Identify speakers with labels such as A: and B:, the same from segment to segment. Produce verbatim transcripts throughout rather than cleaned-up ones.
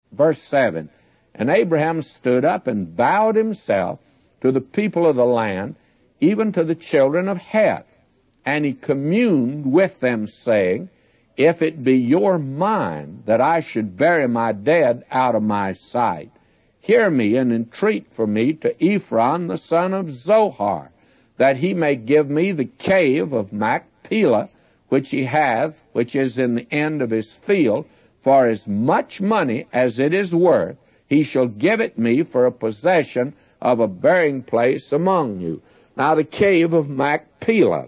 A: Verse seven, and Abraham stood up and bowed himself to the people of the land, even to the children of Heth. And he communed with them, saying, if it be your mind that I should bury my dead out of my sight, hear me and entreat for me to Ephron the son of Zohar, that he may give me the cave of Machpelah, which he hath, which is in the end of his field, for as much money as it is worth, he shall give it me for a possession of a burying place among you. Now the cave of Machpelah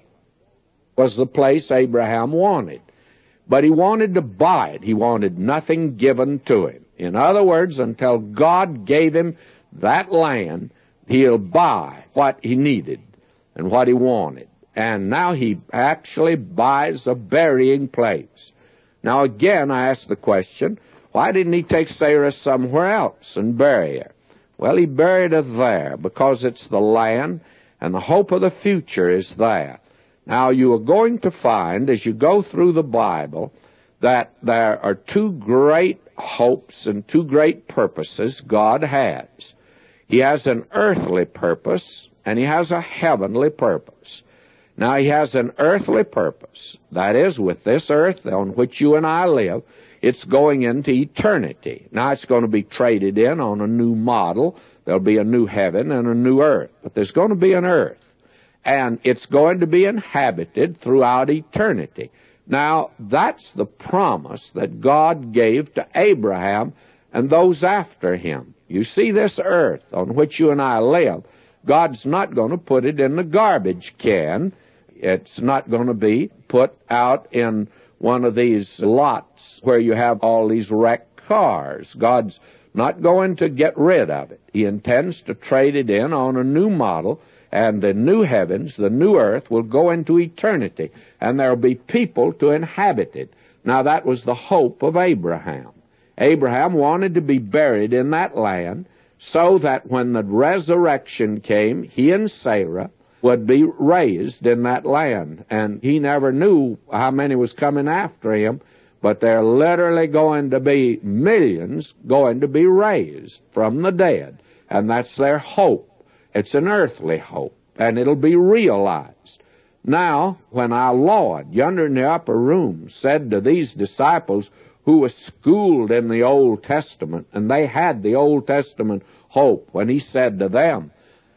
A: was the place Abraham wanted. But he wanted to buy it. He wanted nothing given to him. In other words, until God gave him that land, he'll buy what he needed and what he wanted. And now he actually buys a burying place. Now again, I ask the question, why didn't he take Sarah somewhere else and bury her? Well, he buried her there because it's the land and the hope of the future is there. Now, you are going to find, as you go through the Bible, that there are two great hopes and two great purposes God has. He has an earthly purpose, and he has a heavenly purpose. Now, he has an earthly purpose. That is, with this earth on which you and I live, it's going into eternity. Now, it's going to be traded in on a new model. There'll be a new heaven and a new earth. But there's going to be an earth. And it's going to be inhabited throughout eternity. Now, that's the promise that God gave to Abraham and those after him. You see, this earth on which you and I live, God's not going to put it in the garbage can. It's not going to be put out in one of these lots where you have all these wrecked cars. God's not going to get rid of it. He intends to trade it in on a new model, and the new heavens, the new earth, will go into eternity, and there will be people to inhabit it. Now, that was the hope of Abraham. Abraham wanted to be buried in that land so that when the resurrection came, he and Sarah would be raised in that land. And he never knew how many was coming after him, but they're literally going to be millions going to be raised from the dead, and that's their hope. It's an earthly hope, and it'll be realized. Now, when our Lord, yonder in the upper room, said to these disciples who were schooled in the Old Testament, and they had the Old Testament hope, when he said to them,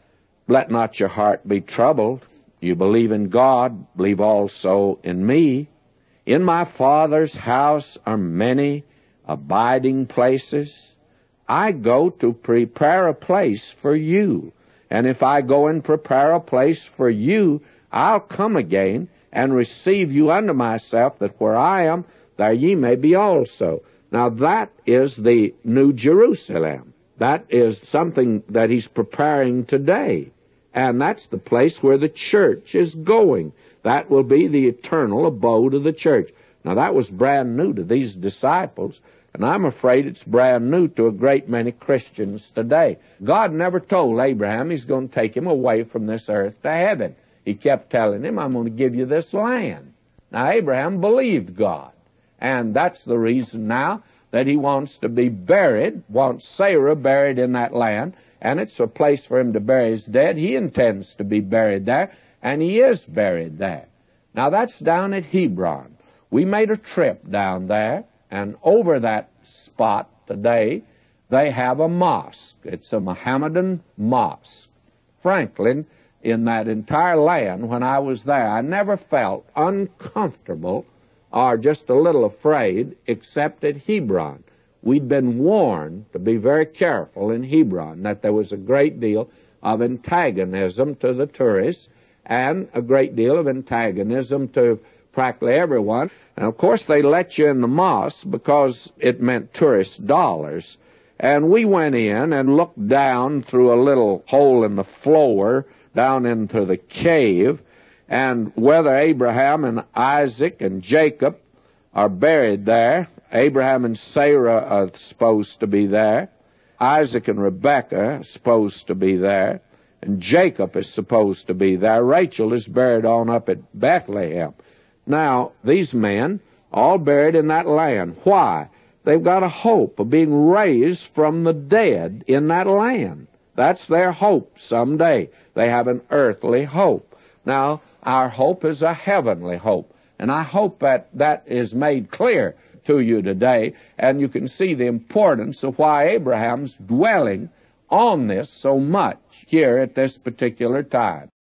A: let not your heart be troubled. You believe in God, believe also in me. In my Father's house are many abiding places. I go to prepare a place for you. And if I go and prepare a place for you, I'll come again and receive you unto myself, that where I am, there ye may be also. Now that is the New Jerusalem. That is something that he's preparing today. And that's the place where the church is going. That will be the eternal abode of the church. Now that was brand new to these disciples, and I'm afraid it's brand new to a great many Christians today. God never told Abraham he's going to take him away from this earth to heaven. He kept telling him, I'm going to give you this land. Now, Abraham believed God, and that's the reason now that he wants to be buried, wants Sarah buried in that land, and it's a place for him to bury his dead. He intends to be buried there, and he is buried there. Now, that's down at Hebron. We made a trip down there, and over that spot today, they have a mosque. It's a Mohammedan mosque. Franklin, in that entire land, when I was there, I never felt uncomfortable or just a little afraid except at Hebron. We'd been warned to be very careful in Hebron, that there was a great deal of antagonism to the tourists and a great deal of antagonism to practically everyone. And, of course, they let you in the mosque because it meant tourist dollars. And we went in and looked down through a little hole in the floor down into the cave, and whether Abraham and Isaac and Jacob are buried there. Abraham and Sarah are supposed to be there. Isaac and Rebekah are supposed to be there. And Jacob is supposed to be there. Rachel is buried on up at Bethlehem. Now, these men, all buried in that land. Why? they've got a hope of being raised from the dead in that land. That's their hope someday. They have an earthly hope. Now, our hope is a heavenly hope. And I hope that that is made clear to you today, and you can see the importance of why Abraham's dwelling on this so much here at this particular time.